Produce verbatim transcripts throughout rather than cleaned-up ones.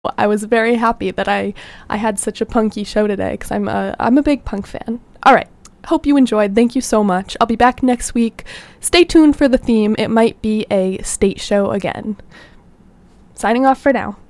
I was very happy that I, I had such a punky show today because I'm a, I'm a big punk fan. All right. Hope you enjoyed. Thank you so much. I'll be back next week. Stay tuned for the theme. It might be a state show again. Signing off for now.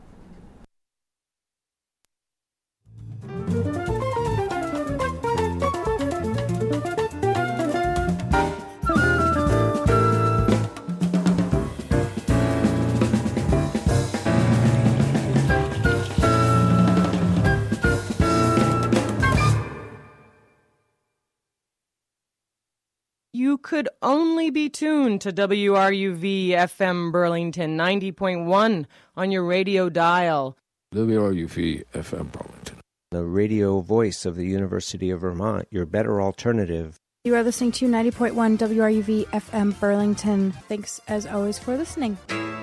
You could only be tuned to W R U V F M Burlington ninety point one on your radio dial. W R U V F M Burlington. The radio voice of the University of Vermont, your better alternative. You are listening to ninety point one W R U V F M Burlington. Thanks, as always, for listening.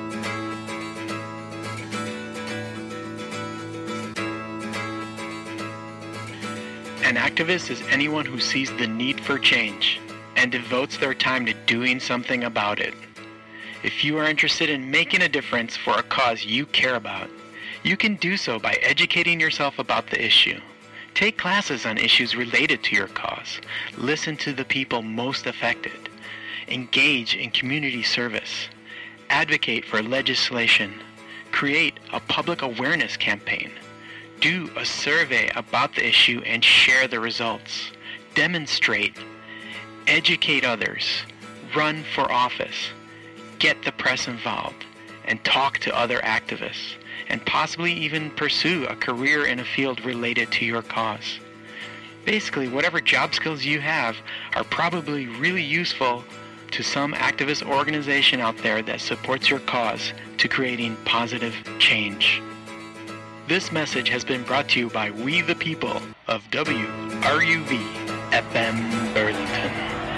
An activist is anyone who sees the need for change and devotes their time to doing something about it. If you are interested in making a difference for a cause you care about, you can do so by educating yourself about the issue. Take classes on issues related to your cause. Listen to the people most affected. Engage in community service. Advocate for legislation. Create a public awareness campaign. Do a survey about the issue and share the results. Demonstrate. Educate others. Run for office. Get the press involved. And talk to other activists. And possibly even pursue a career in a field related to your cause. Basically, whatever job skills you have are probably really useful to some activist organization out there that supports your cause to creating positive change. This message has been brought to you by We the People of W R U V F M Burlington.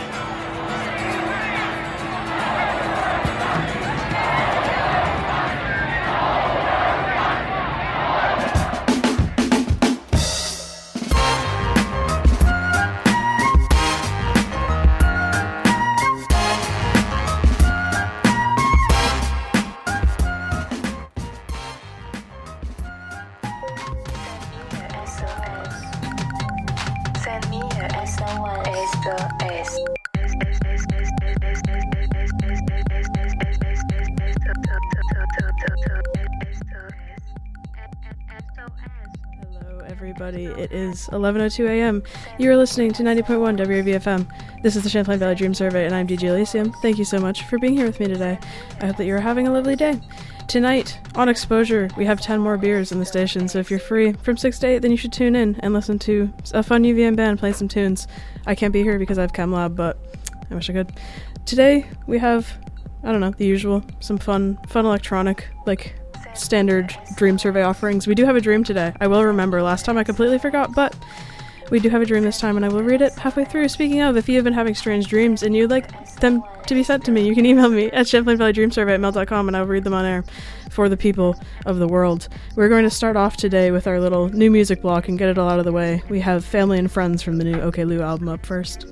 It is eleven oh two a.m. You are listening to ninety point one W R V F M. This is the Champlain Valley Dream Survey, and I'm D J Elysium. Thank you so much for being here with me today. I hope that you're having a lovely day. Tonight, on Exposure, we have ten more beers in the station, so if you're free from six to eight, then you should tune in and listen to a fun U V M band play some tunes. I can't be here because I have Chem Lab, but I wish I could. Today, we have, I don't know, the usual, some fun, fun electronic, like, standard dream survey offerings. We do have a dream today. I will remember. Last time I completely forgot, but we do have a dream this time, and I will read it halfway through. Speaking of, if you have been having strange dreams and you'd like them to be sent to me, you can email me at champlain valley dream survey at mail dot com, and I will read them on air for the people of the world. We're going to start off today with our little new music block and get it all out of the way. We have Family and Friends from the new OK Lou album up first.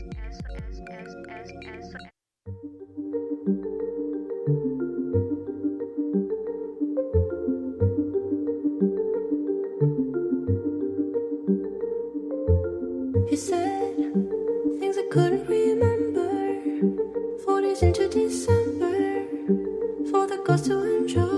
You said things I couldn't remember. Four days into December, for the girls to enjoy.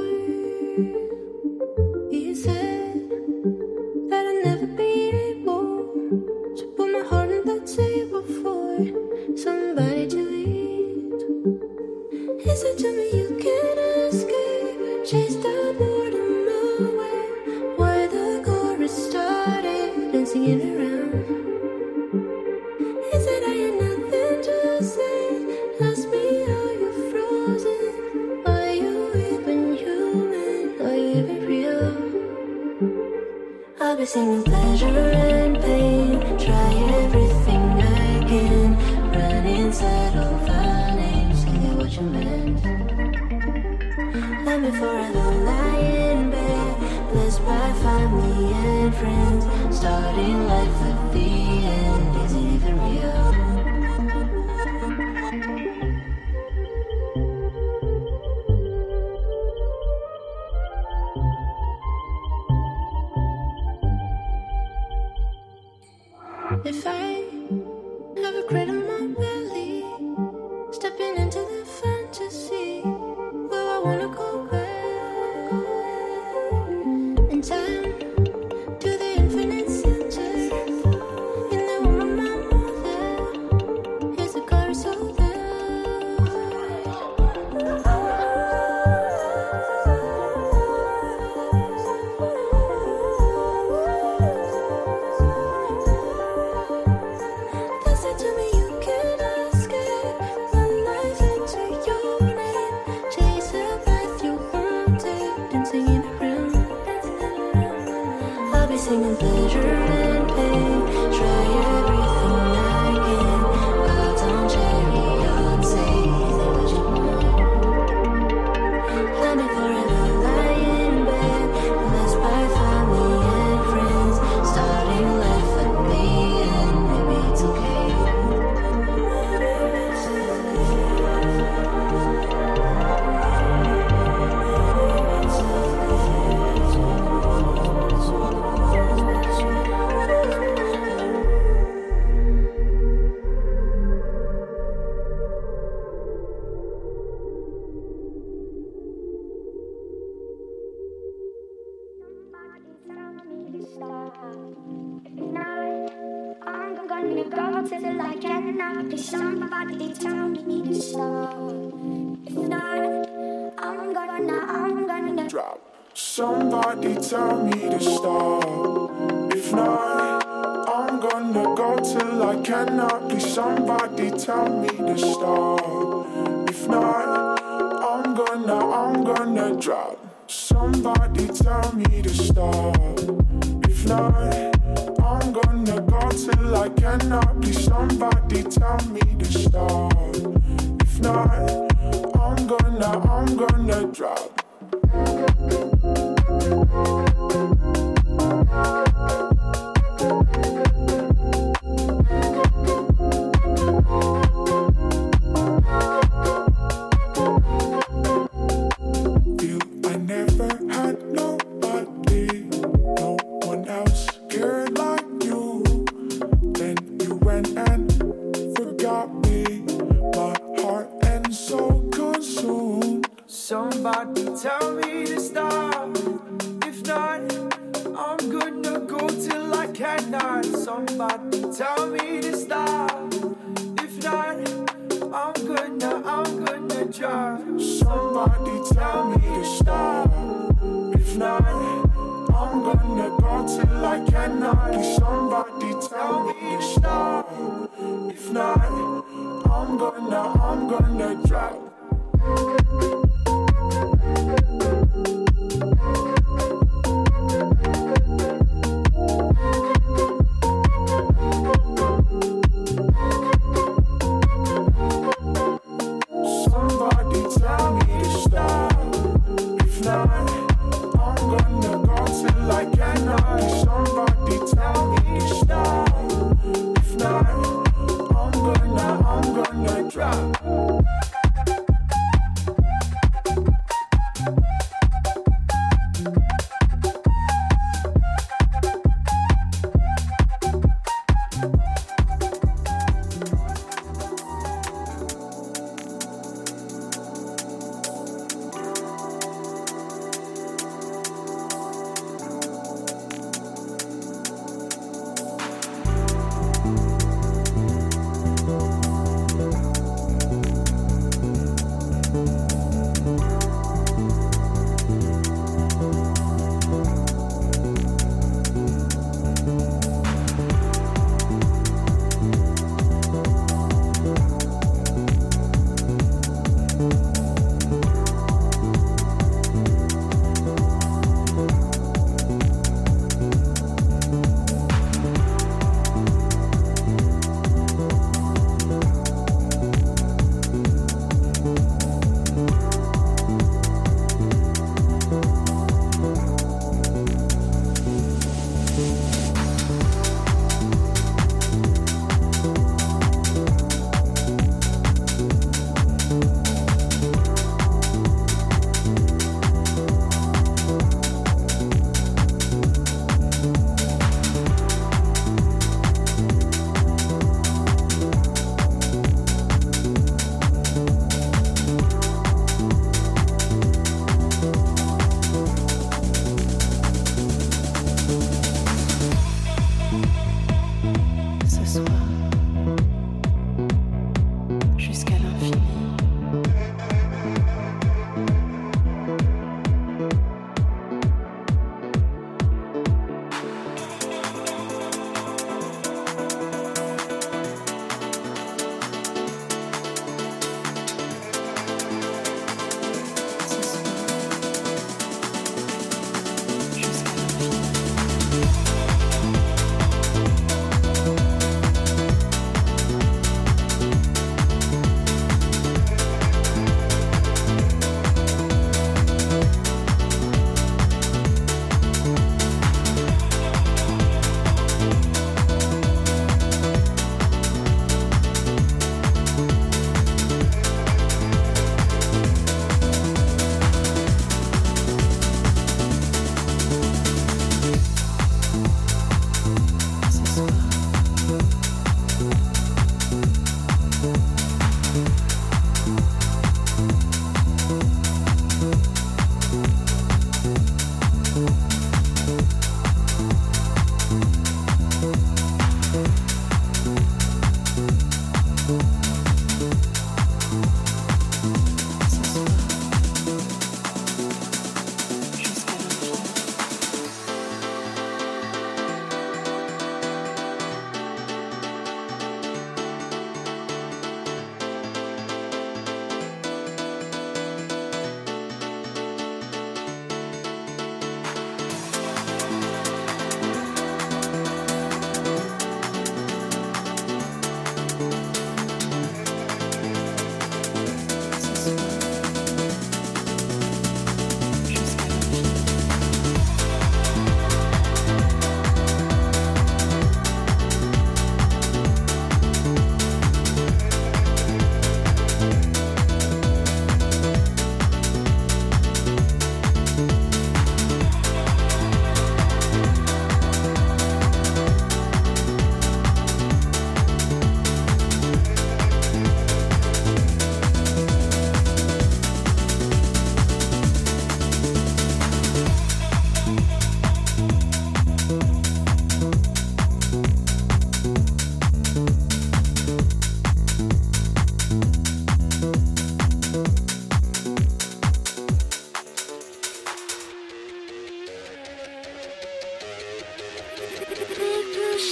You said that I'd never be able to put my heart on the table for somebody to eat. You said to me you can't escape, chase that boredom away. Why the chorus started dancing in around. I'll be singing pleasure and pain. Try everything I can. Run inside of our names. Say what you meant. Let me forever lie in bed, blessed by family and friends. Starting life at the end. Is it even real? If I have a crate on my belly, stepping into the fantasy, will I wanna go back in time to the infinite center? In the womb of my mother, here's the carousel there. They said to me you can escape when life into your name. Chase a path you wanted and singing around. I'll be singing pleasure and pain. Try everything I can. Clouds on chariots, say what you want. Let me forever lie in bed, blessed by family and friends. Starting life at the end, maybe it's okay. I'm gonna go to the light and I'll be somebody tell me to stop. If not, I'm gonna, I'm gonna drop. Somebody tell me to stop. If not, I'm gonna go till I cannot. Please, somebody tell me to stop. If not, I'm gonna, I'm gonna drop. Somebody tell me to stop. If not, I'm gonna go till I cannot. Please, somebody tell me to stop. If not, I'm gonna, I'm gonna drop. You, I never had nobody, no one else cared like you. Then you went and forgot me, my heart and soul consumed. Somebody tell me to stop. If not, I'm gonna go till I cannot. Somebody tell me to stop. If not, I'm gonna, I'm gonna drop. Somebody tell me to stop. If not, I'm gonna go till I cannot. Please, somebody tell me to stop. If not, I'm gonna, I'm gonna drop. Somebody tell me to stop. If not, I'm gonna go till I cannot. Somebody tell me to stop. If not, I'm gonna, I'm gonna drop.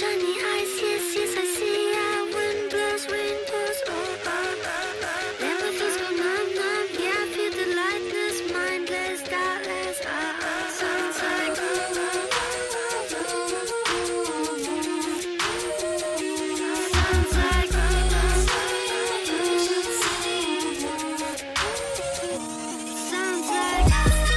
shiny eyes, yes, yes, I see ya. Wind blows, wind blows, oh, oh, oh, oh. Never feels go numb, numb, yeah, I feel the lightness, mindless, doubtless, ah, ah. Sounds like, sounds like, sounds like.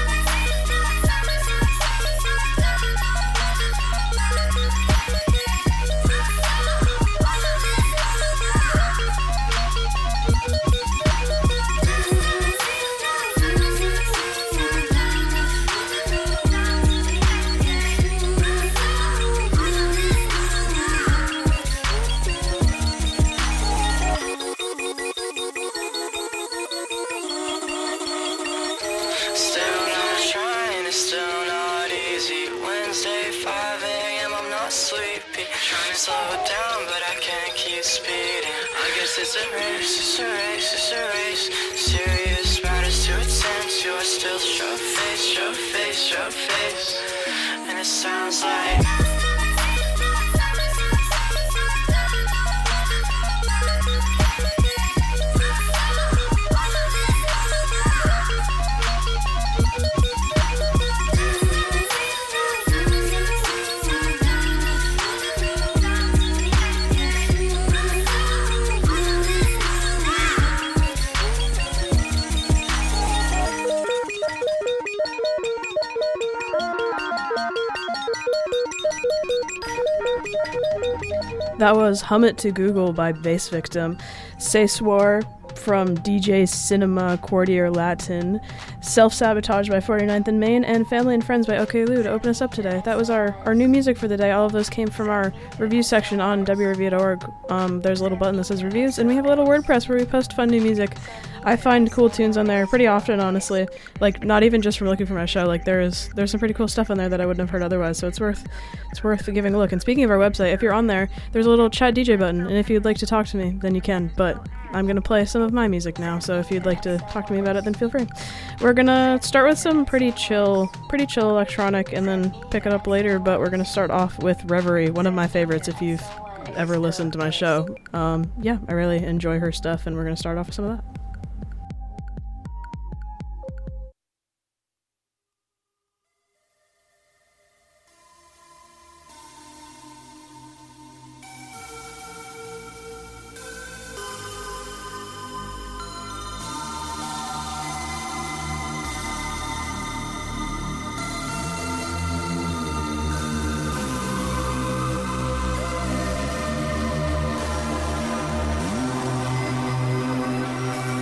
Still not trying, it's still not easy. Wednesday, five a.m., I'm not sleepy. Trying to slow it down, but I can't keep speeding. I guess it's a race, it's a race, it's a race. Serious matters to attend to. I still show face, show face, show face. And it sounds like. That was Hum It to Google by Bass Victim, Say Swore from D J Cinema Quartier Latin, Self-Sabotage by forty-ninth and Main, and Family and Friends by OK Lou to open us up today. That was our, our new music for the day. All of those came from our review section on W R V dot org. Um, there's a little button that says reviews, and we have a little WordPress where we post fun new music. I find cool tunes on there pretty often, honestly. Like, not even just from looking for my show. Like, there's there's some pretty cool stuff on there that I wouldn't have heard otherwise, so it's worth it's worth giving a look. And speaking of our website, if you're on there, there's a little chat D J button, and if you'd like to talk to me, then you can. But I'm going to play some of my music now, so if you'd like to talk to me about it, then feel free. We're going to start with some pretty chill, pretty chill electronic, and then pick it up later, but we're going to start off with Reverie, one of my favorites if you've ever listened to my show. Um, yeah, I really enjoy her stuff, and we're going to start off with some of that. Thank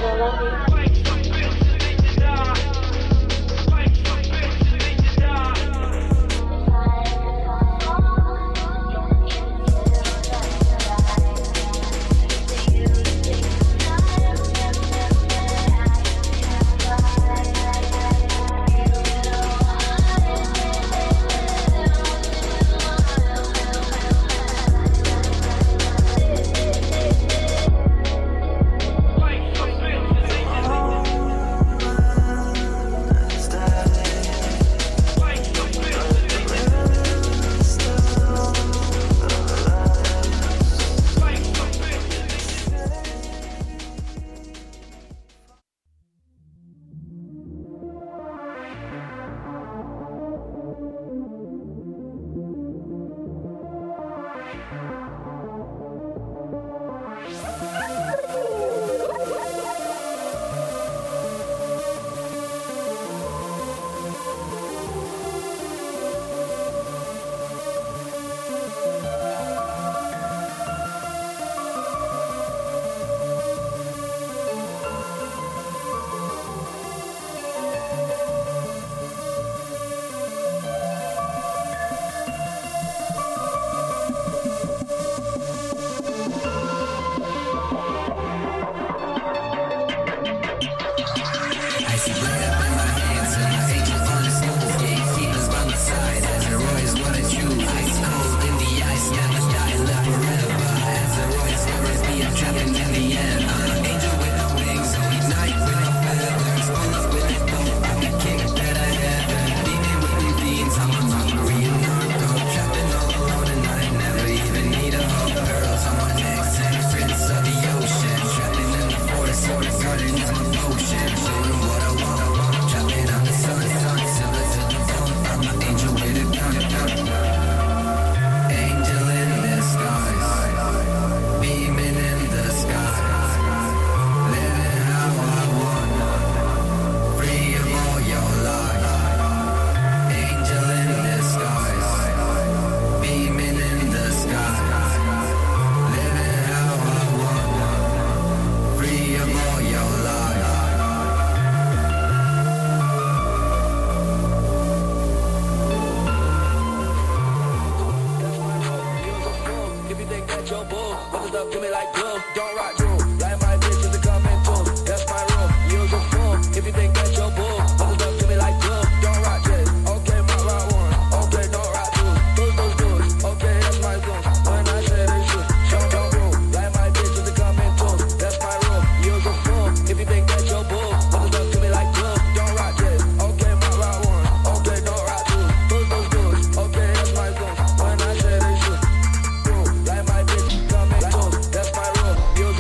That's my rule.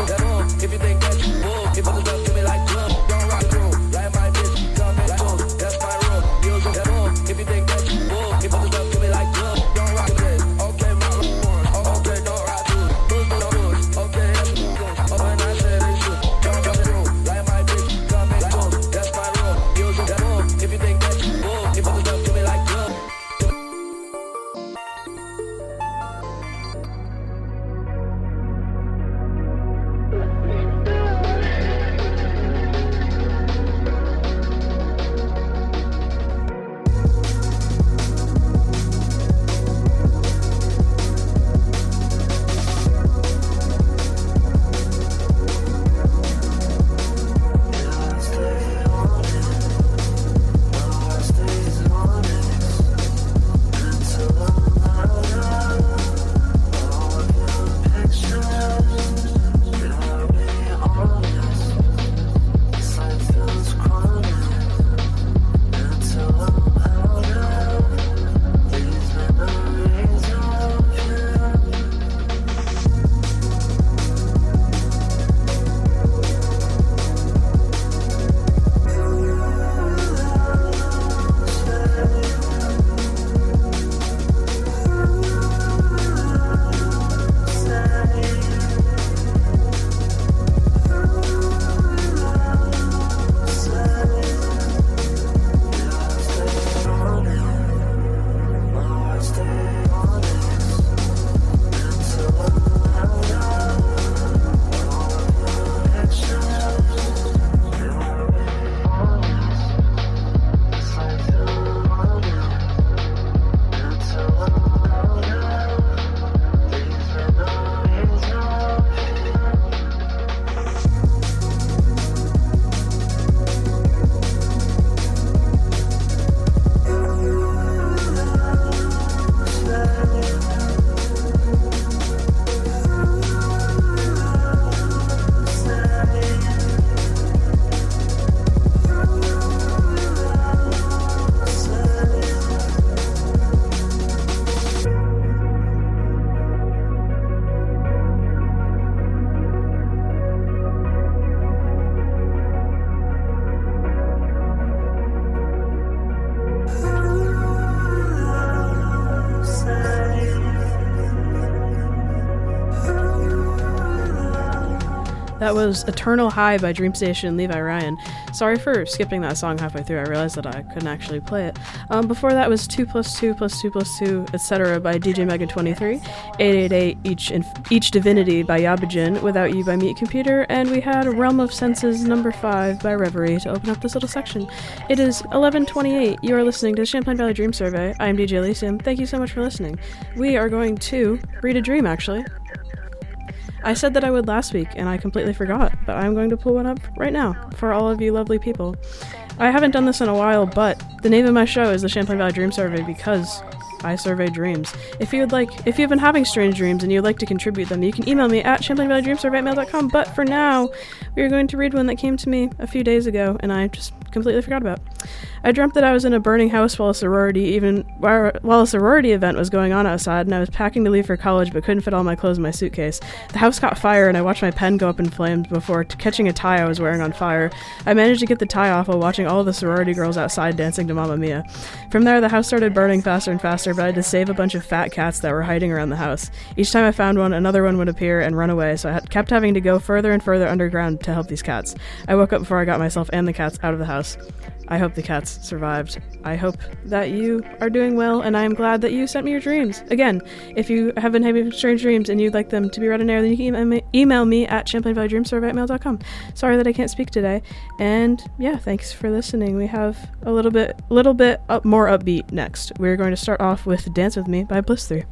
That was Eternal High by Dream Station, Levi Ryan. Sorry for skipping that song halfway through. I realized that I couldn't actually play it. Um, before that was two plus two plus two plus two, et cetera by D J Megan twenty-three, eight eight eight Each Inf- Each Divinity by Yabajin, Without You by Meat Computer, and we had Realm of Senses number five by Reverie to open up this little section. It is eleven twenty-eight. You are listening to the Champlain Valley Dream Survey. I am D J Elysium. Thank you so much for listening. We are going to read a dream, actually. I said that I would last week, and I completely forgot, but I'm going to pull one up right now for all of you lovely people. I haven't done this in a while, but the name of my show is the Champlain Valley Dream Survey because I survey dreams. If you'd like, if you've been having strange dreams and you'd like to contribute them, you can email me at champlain valley dream survey at mail dot com. But for now, we are going to read one that came to me a few days ago, and I just completely forgot about. I dreamt that I was in a burning house while a sorority even while a sorority event was going on outside, and I was packing to leave for college but couldn't fit all my clothes in my suitcase. The house caught fire, and I watched my pen go up in flames before t- catching a tie I was wearing on fire. I managed to get the tie off while watching all the sorority girls outside dancing to Mamma Mia. From there, the house started burning faster and faster, but I had to save a bunch of fat cats that were hiding around the house. Each time I found one, another one would appear and run away, so I had kept having to go further and further underground to help these cats. I woke up before I got myself and the cats out of the house. I hope the cats survived. I hope that you are doing well, and I am glad that you sent me your dreams. Again, if you have been having strange dreams and you'd like them to be read on air, then you can email me, email me at champlain valley dream survey at mail dot com. Sorry that I can't speak today. And yeah, thanks for listening. We have a little bit little bit up, more upbeat next. We're going to start off with Dance With Me by Bliss three.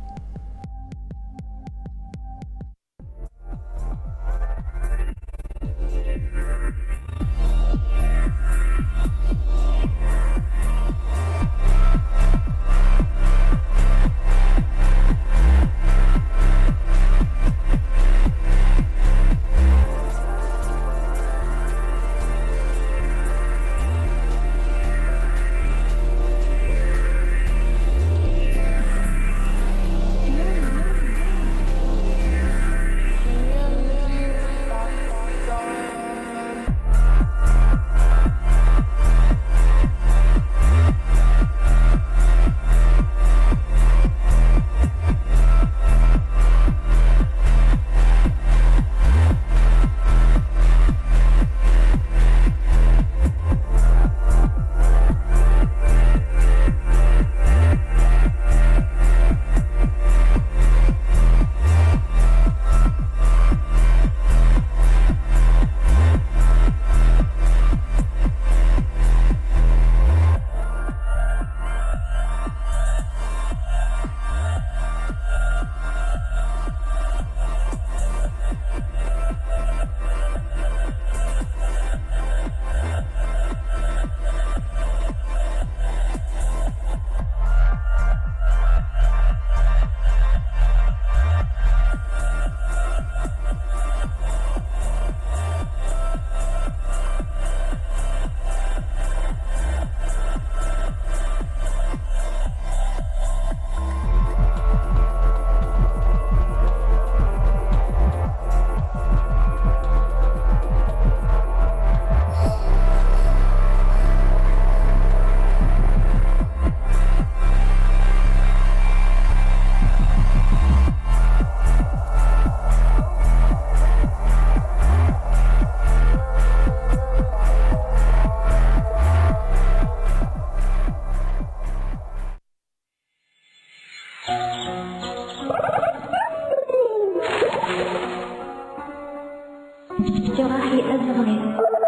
جراحي أزغري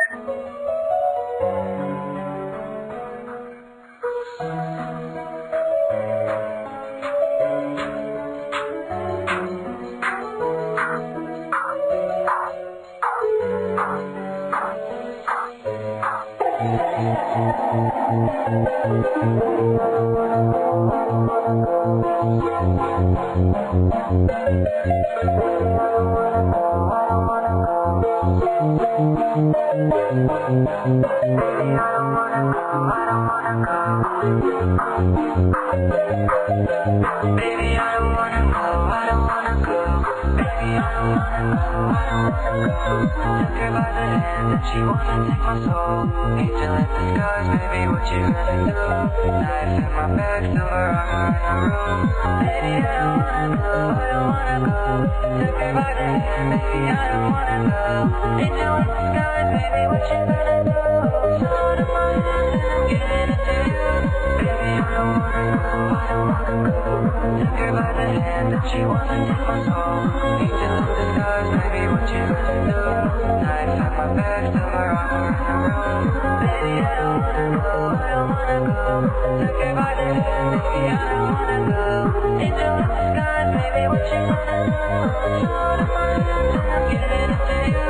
Baby, I don't wanna go, I don't wanna go. Baby, I don't wanna go, I don't wanna go. Took her by the hand and she wanna take my soul. Baby, Angel in disguise, baby, what you gonna do? Knife in my bag, silver armor in a room. Baby, I don't wanna go, I don't wanna go. Took her by the hand, baby, I don't wanna go. Angel in disguise, baby, what you gonna do? Sword in my hand and I'm giving it to you. Baby, I don't wanna go, I don't wanna go. Took her by the hand and she wanna take my soul. Angel in disguise, baby, what you gonna do? Knife in my bag, silver armor in a room. Baby, I don't wanna go, I don't wanna go. Took her by the hand, baby, I don't wanna go. Angel in disguise, baby, what you gonna do? Sword in my hand and I'm giving it to you.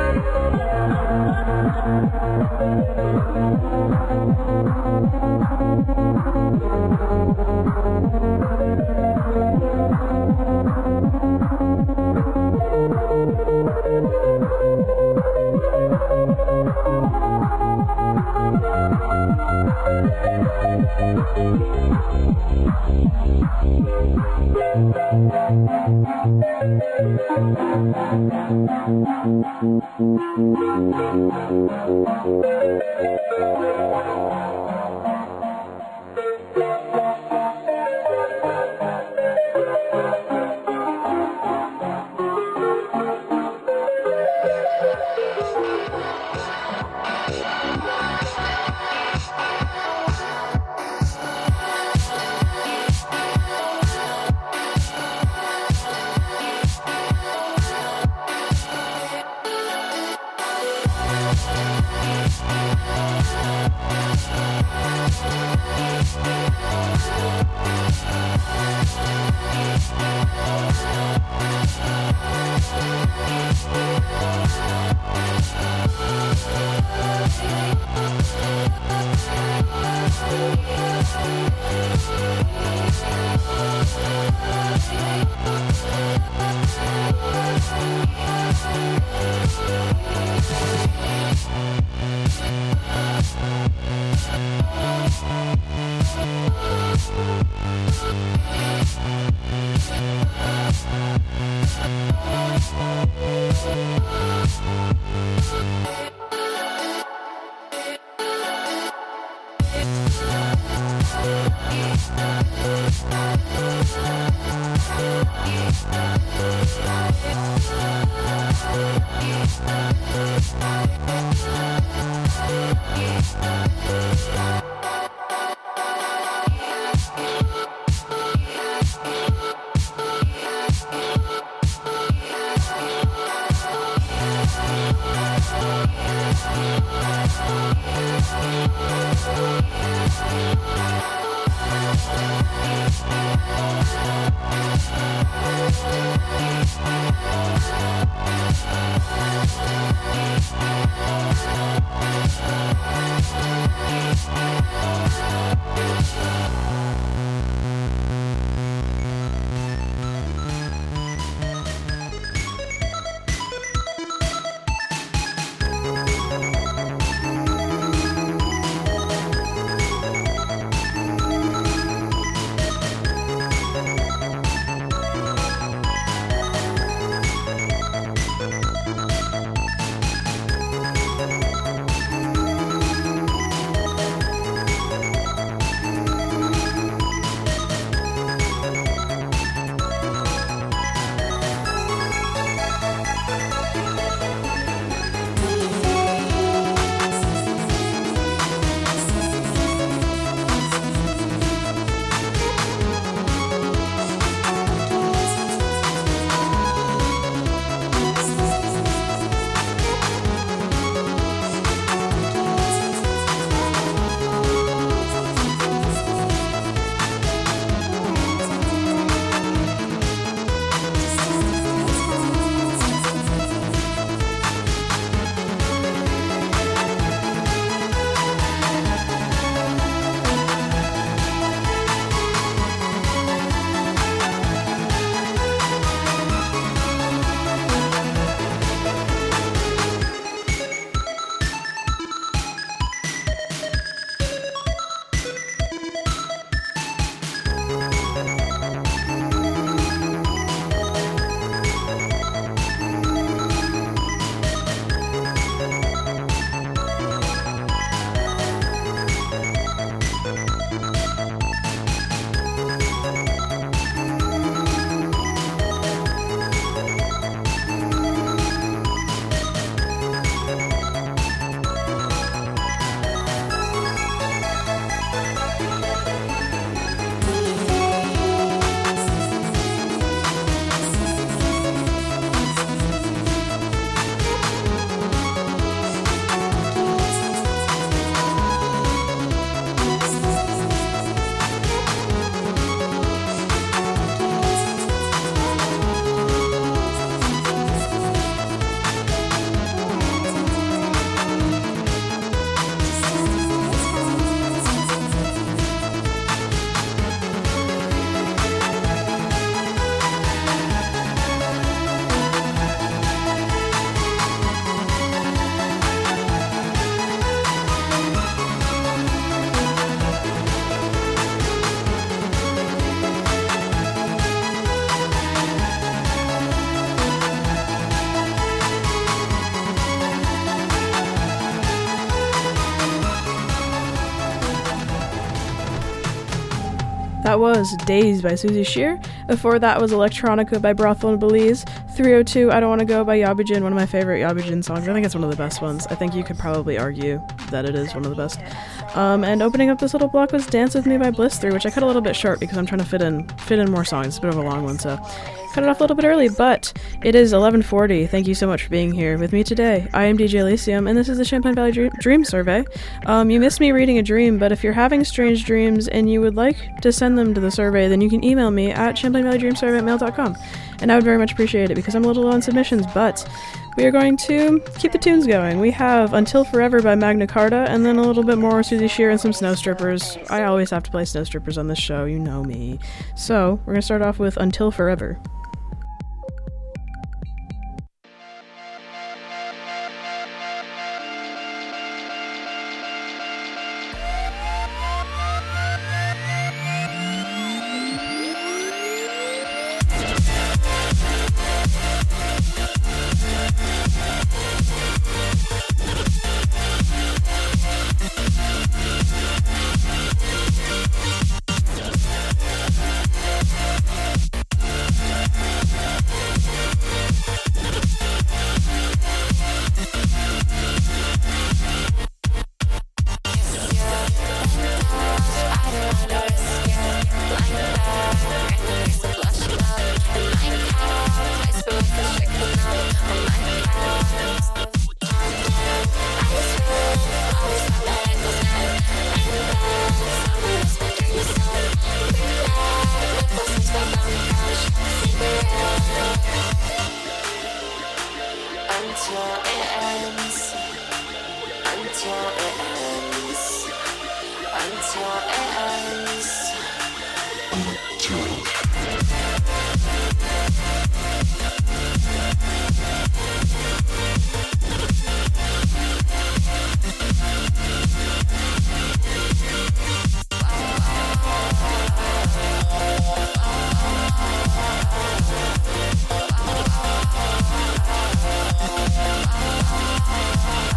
That was Days by Susie Shear. Before that was Electronica by Brothel and Belize. three oh two, I Don't Want to Go by Yabujin, one of my favorite Yabujin songs. I think it's one of the best ones. I think you could probably argue that it is one of the best. Um, and opening up this little block was Dance With Me by Bliss three, which I cut a little bit short because I'm trying to fit in fit in more songs. It's a bit of a long one, so cut it off a little bit early, but it is eleven forty. Thank you so much for being here with me today. I am D J Elysium, and this is the Champlain Valley Dream, Dream Survey. Um, you missed me reading a dream, but if you're having strange dreams and you would like to send them to the survey, then you can email me at champlain valley dream survey at mail dot com, and I would very much appreciate it because I'm a little low on submissions, but we are going to keep the tunes going. We have Until Forever by Magna Carta, and then a little bit more Susie Shear and some Snow Strippers. I always have to play Snow Strippers on this show, you know me. So, we're going to start off with Until Forever.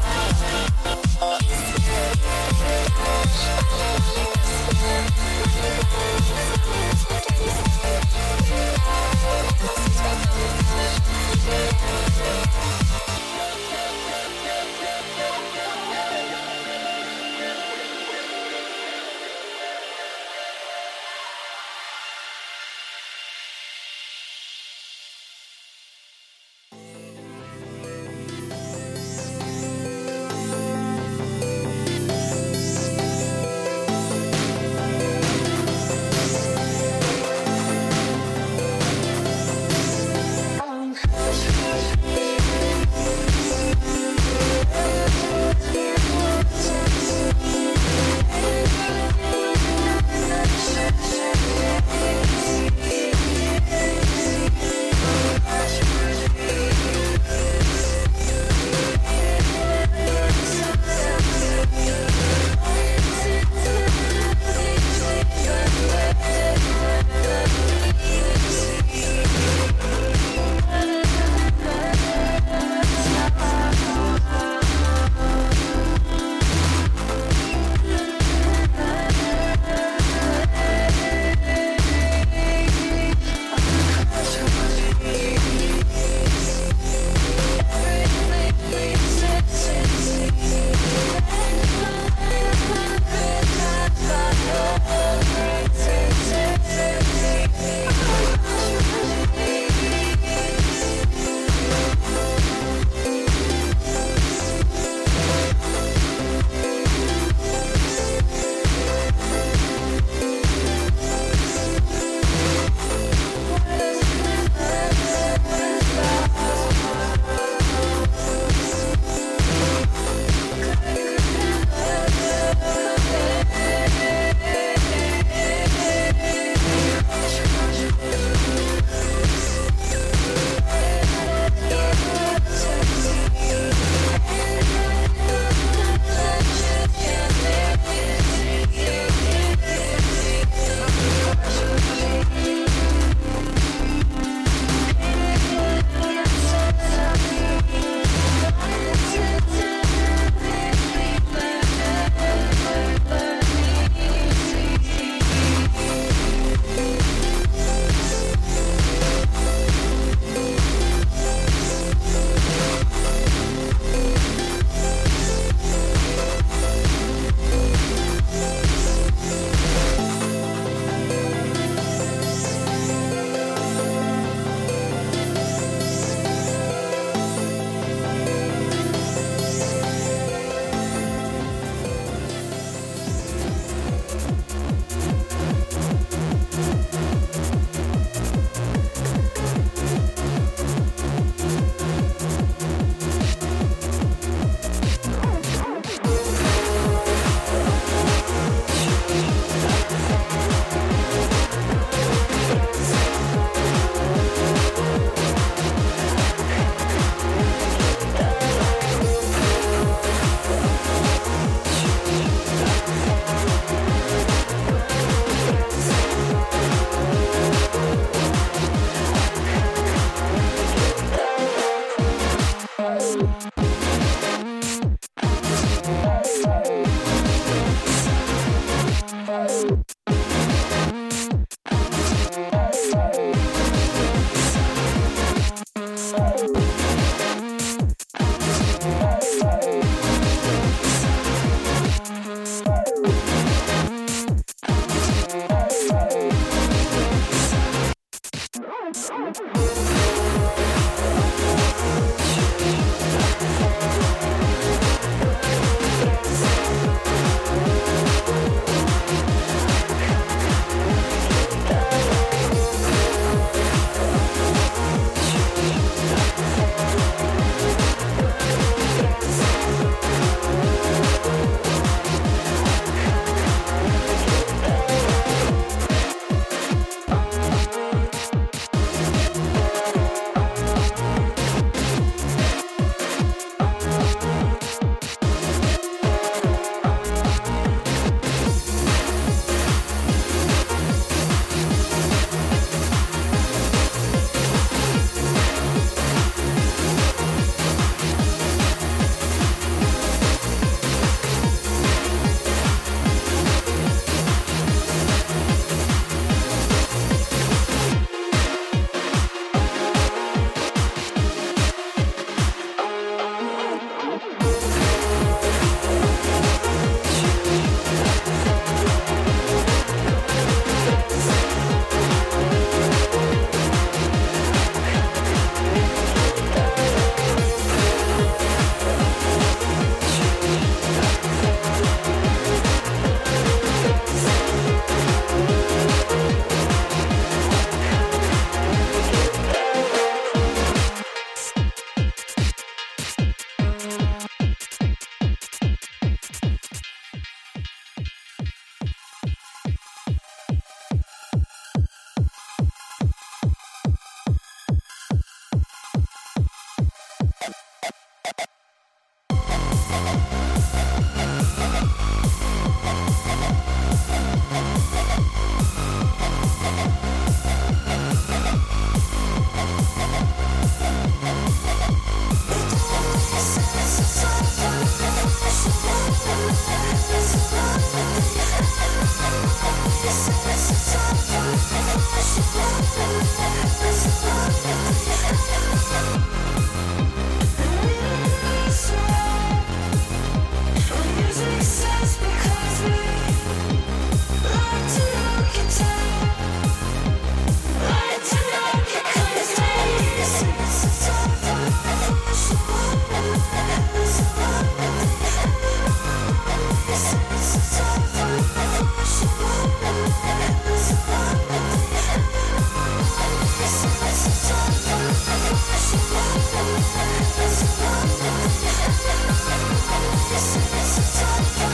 Kiss me,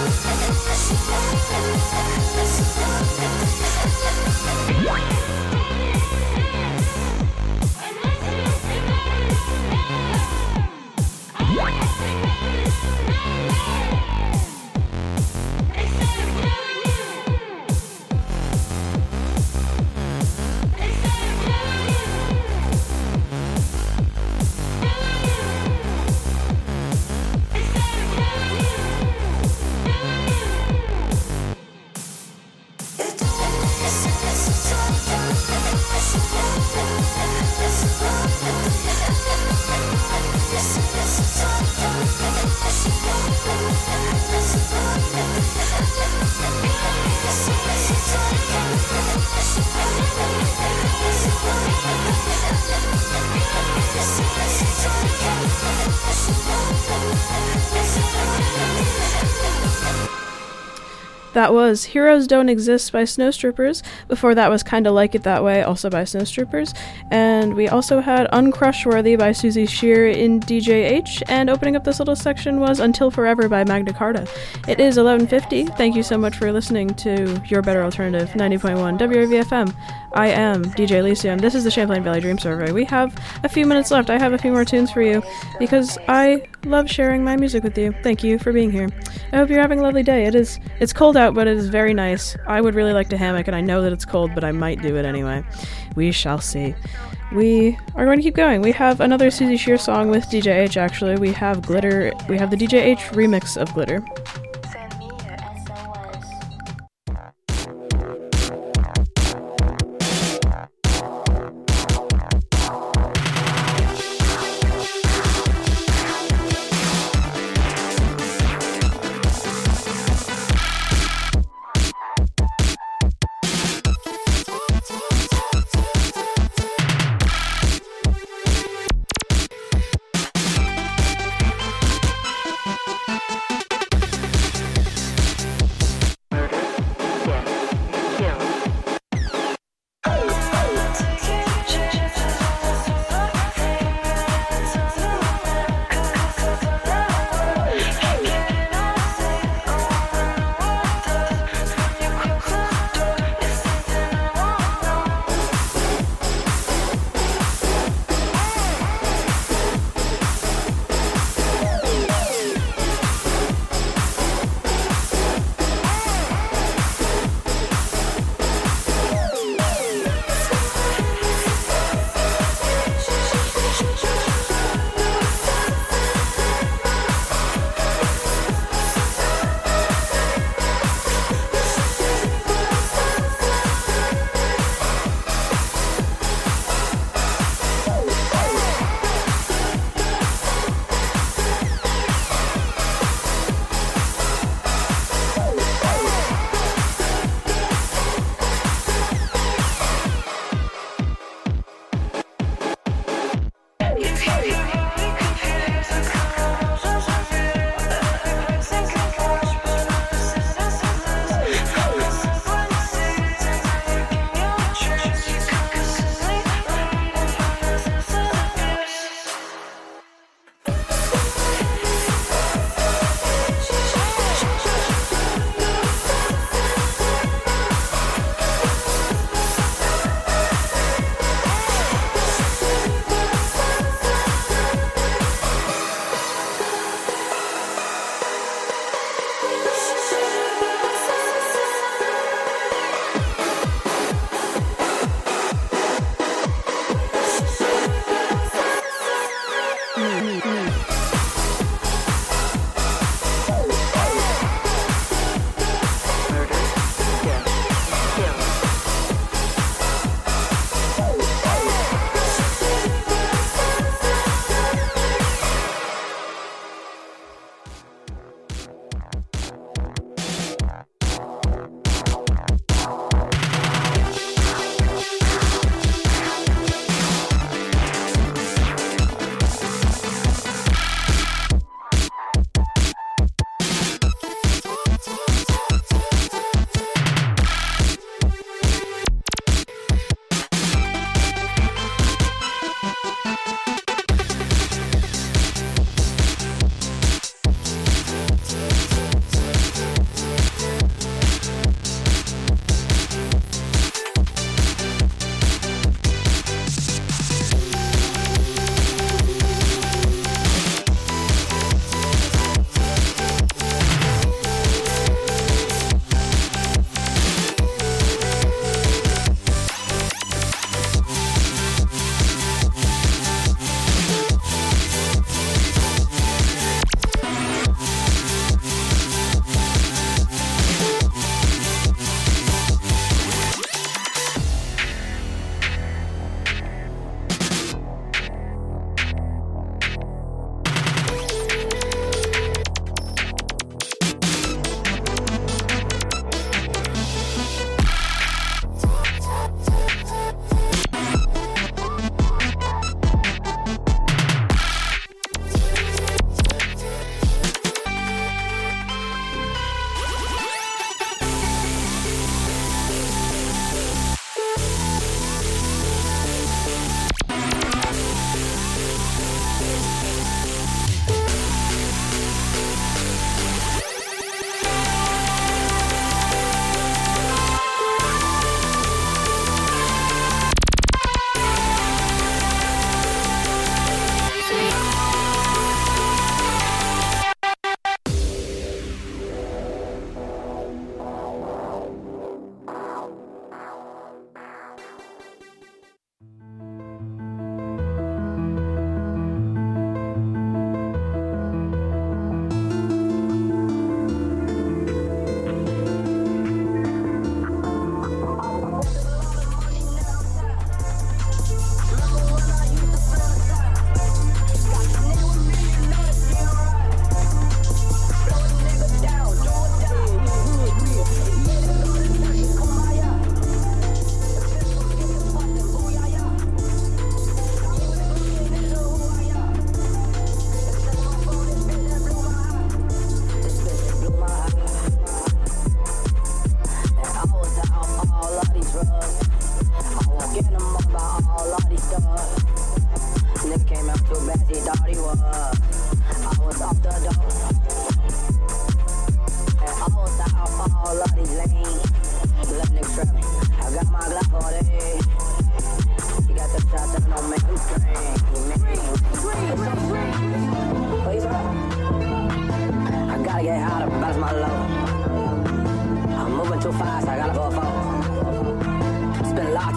That was Heroes Don't Exist by Snowstrippers. Before that was Kinda Like It That Way, also by Snowstrippers. And we also had Uncrushworthy by Susie Shear in D J H. And opening up this little section was Until Forever by Magna Carta. It is eleven fifty. Thank you so much for listening to Your Better Alternative, ninety point one W R V F M. I am D J Elysium. This is the Champlain Valley Dream Survey. We have a few minutes left. I have a few more tunes for you because I love sharing my music with you. Thank you for being here. I hope you're having a lovely day. It is it's cold out, but it is very nice. I would really like to hammock, and I know that it's cold, but I might do it anyway. We shall see. We are going to keep going. We have another Susie Shear song with D J H, actually. We have Glitter. We have the D J H remix of Glitter.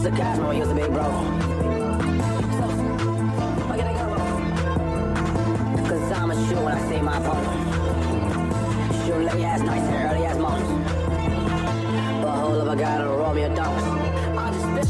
to cash when we used to be broke. Why can I go? Cause I'm a shoot when I see my opponent. Shoot late ass nights and early ass mornings. But hold up, I gotta roll me a dunk. I just spit.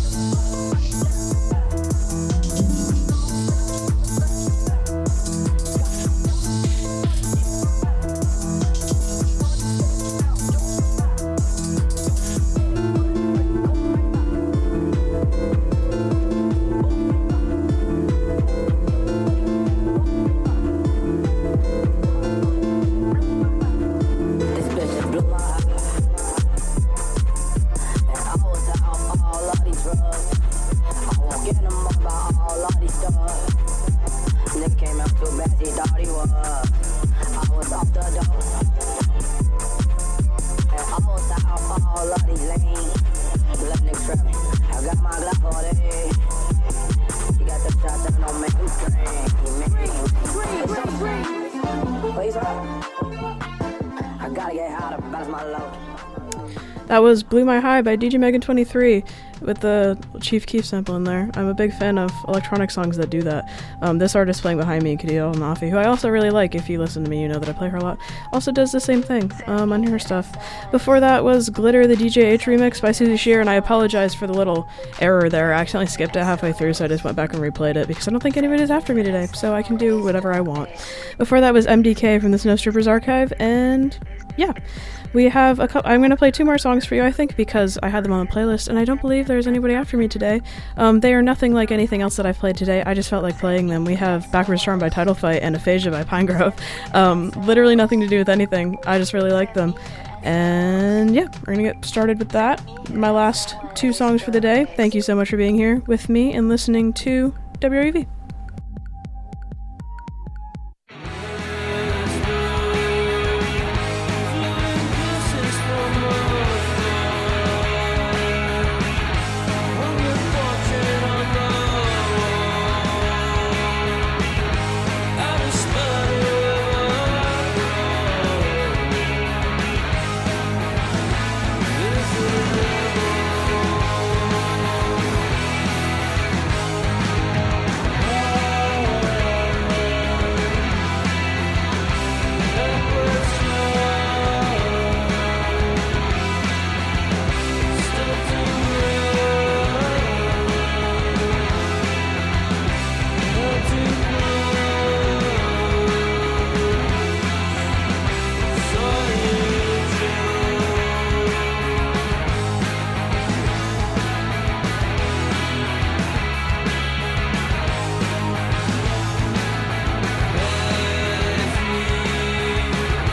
That was Blew My High by D J Megan twenty-three with the Chief Keef sample in there. I'm a big fan of electronic songs that do that. Um, this artist playing behind me, Khadija Al-Nafi, who I also really like. If you listen to me, you know that I play her a lot. Also does the same thing um, on her stuff. Before that was Glitter, the D J H remix by Susie Shear, and I apologize for the little error there. I accidentally skipped it halfway through, so I just went back and replayed it because I don't think anybody's after me today, so I can do whatever I want. Before that was M D K from the Snow Strippers Archive, and yeah. We have a couple. I'm going to play two more songs for you, I think, because I had them on the playlist, and I don't believe there's anybody after me today. Um, they are nothing like anything else that I've played today. I just felt like playing them. We have Backwards Charm by Tidal Fight and Aphasia by Pinegrove. Um, literally nothing to do with anything. I just really like them. And yeah, we're going to get started with that. My last two songs for the day. Thank you so much for being here with me and listening to W R U V.